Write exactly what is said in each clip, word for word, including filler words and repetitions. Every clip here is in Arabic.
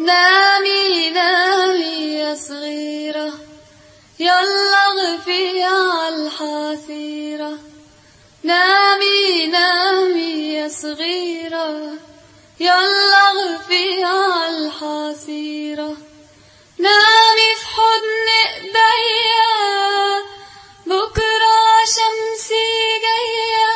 نامي نامي يا صغيرة، يلا اغفي عالحسيرة. نامي نامي يا صغيرة، يلا اغفي عالحسيرة. نامي في حضن ايديا، بكرة شمسي جاية،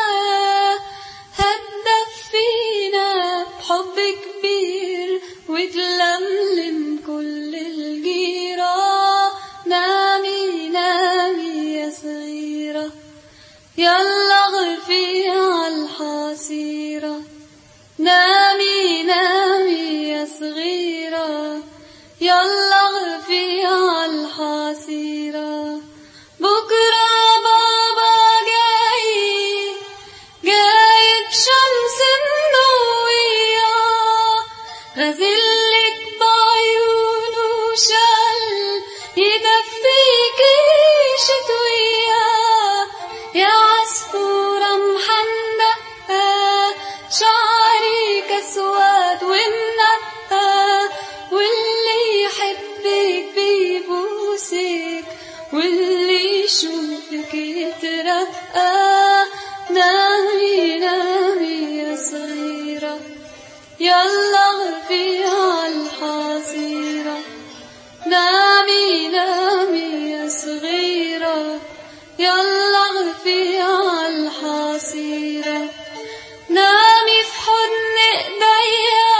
هتدفينا بحب كبير وتلملم كل الجيرة. نامي نامي يا صغيرة، يلا اغفي عالحسيرة. نامي نامي يا صغيرة، يلا اغفي عالحسيرة. بكرة بابا جاي جاي بشمس منوية، غازلك بعيونه شل يدفيكي شتوية. يا عصفورة محندقة شعرك اسود ومنقى، واللي يحبك بيبوسك واللي يشوفك يترقى. نامي نامي يا صغيرة، يلا اغفي عالحسيرة. نامي نامي يا صغيرة، يلا اغفي عالحسيرة. نامي في حضن ايديا،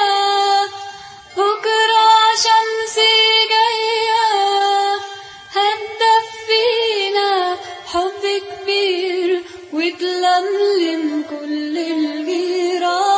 بكرة شمسي جاية، هتدفينا حب كبير وتلملم كل الجيرة.